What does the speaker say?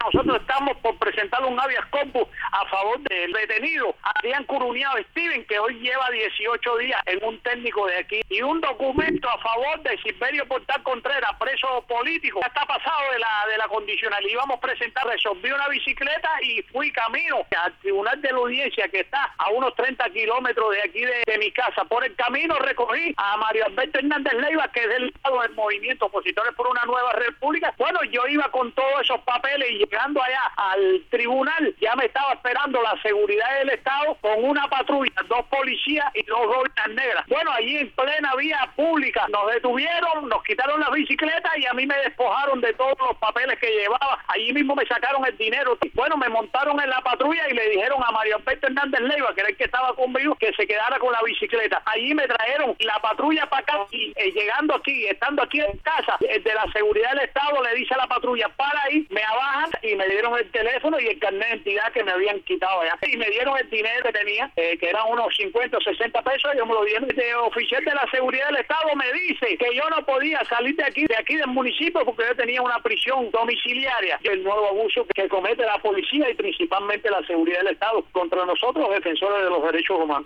Nosotros estamos por presentar un habeas corpus a favor del detenido Adrián Curuñao Steven, que hoy lleva 18 días en un técnico de aquí, y un documento a favor de Silverio Portal Contreras, preso político. Ya está pasado de la condicional. Íbamos a presentar, resolví una bicicleta y fui camino al tribunal de la audiencia, que está a unos 30 kilómetros de aquí de mi casa. Por el camino recogí a Mario Alberto Hernández Leiva, que es del lado del movimiento Opositores por una Nueva República. Bueno, yo iba con todos esos papeles y llegando allá al tribunal ya me estaba esperando la seguridad del Estado con una patrulla, 2 policías y 2 boinas negras. Bueno, allí en plena vía pública nos detuvieron, nos quitaron las bicicletas y a mí me despojaron de todos los papeles que llevaba. Allí mismo me sacaron el dinero. Bueno, me montaron en la patrulla y le dijeron a Mario Alberto Hernández Leiva, que era el que estaba conmigo, que se quedara con la bicicleta. Allí me trajeron la patrulla para acá y llegando aquí, estando aquí en casa, el de la seguridad del Estado le dice a la patrulla, para ahí, me abajan y me dieron el teléfono y el carnet de identidad que me habían quitado allá. Y me dieron el dinero que tenía, que eran unos 50 o 60 pesos, yo me lo dieron. El oficial de la seguridad del Estado me dice que yo no podía salir de aquí del municipio, porque yo tenía una prisión domiciliaria. El nuevo abuso que comete la policía y principalmente la seguridad del Estado contra nosotros, defensores de los derechos humanos.